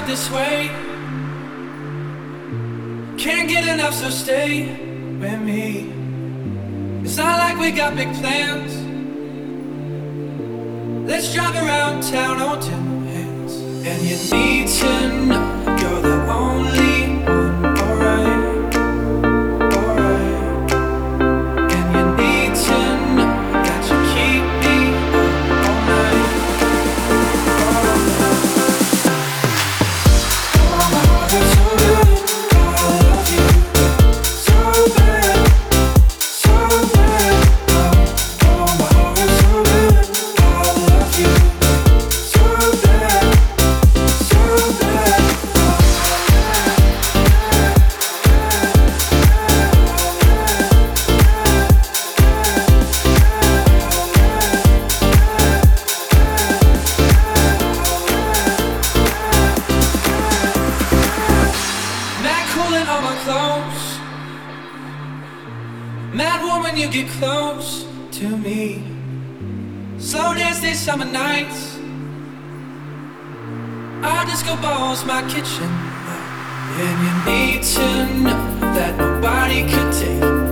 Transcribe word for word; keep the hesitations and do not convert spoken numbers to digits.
out this way. Can't get enough, so stay with me. It's not like we got big plans. Let's drive around town on ten hands. And you need to know you're the only one, alright, alright. And you need to know that you keep me up all night, all night. Oh, my heart is so good, I love you so bad, so bad. Oh, oh, my heart is so good, I love you so bad, so bad. Mad cool in all my clothes, mad warm when you get close to me. Slow dance these summer nights, our disco ball's my kitchen. And you need to know that nobody could take